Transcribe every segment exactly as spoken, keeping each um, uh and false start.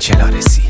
کلارسی.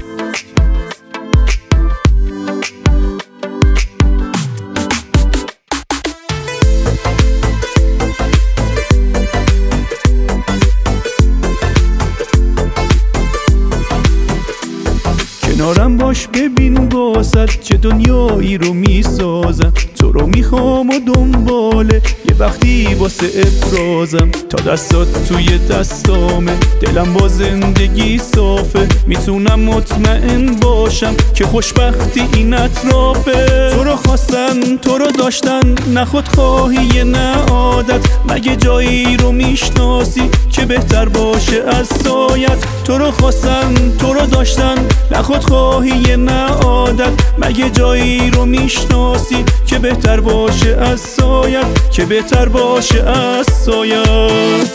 کنارم باش ببین واسد چه دنیایی رو میسازم. تو رو میخوام و دنباله یه وقتی واسه ابرازم. تا دستات توی دستامه دلم با زندگی صافه. میتونم مطمئن باشم که خوشبختی این اطرافه. تو رو خواستن تو رو داشتن نه خودخواهی نه عادت. مگه جایی رو میشناسی که بهتر باشه از سایت؟ تو رو خواستن تو رو داشتن نه خودخواهی نه عادت. مگه جایی رو میشناسی که بهتر باشه از سایت؟ که بهتر باشه از سایت.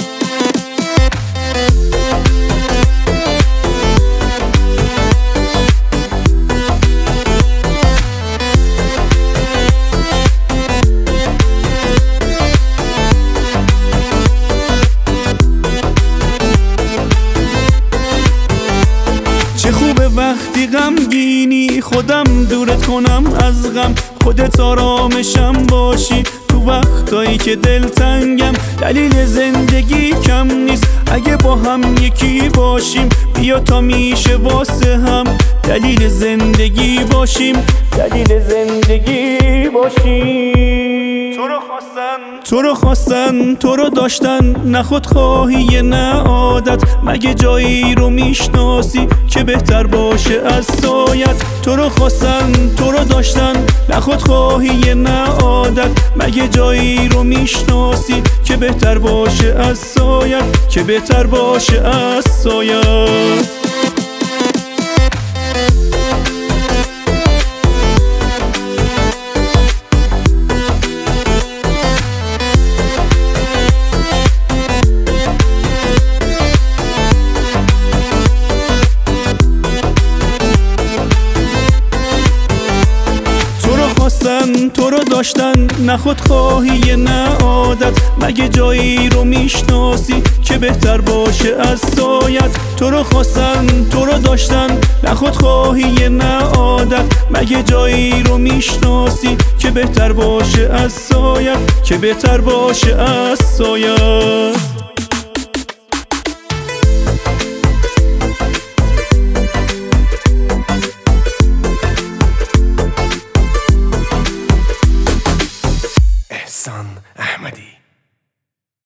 چه خوبه وقتی غمگینی خودم دورت کنم از غم. خودت آرامشم باشی تو وقتایی که دلتنگم. دلیل زندگی کم نیست اگه با هم یکی باشیم. بیا تا میشه واسه هم دلیل زندگی باشیم. دلیل زندگی باشیم. تو رو خواستن تو رو خواستن تو رو داشتن نه خودخواهی نه عادت. مگه جایی رو میشناسی که بهتر باشه از سایت؟ تو رو خواستن تو رو داشتن نه خودخواهی نه عادت. مگه جایی رو میشناسی که بهتر باشه از سایت؟ که بهتر باشه از سایت. تو رو داشتن نه خودخواهی نه عادت. مگه جایی رو میشناسی که بهتر باشه از سایت؟ تو رو خواستن تو رو داشتن نه خودخواهی نه عادت. مگه جایی رو میشناسی که بهتر باشه از سایت؟ که بهتر باشه از سایت.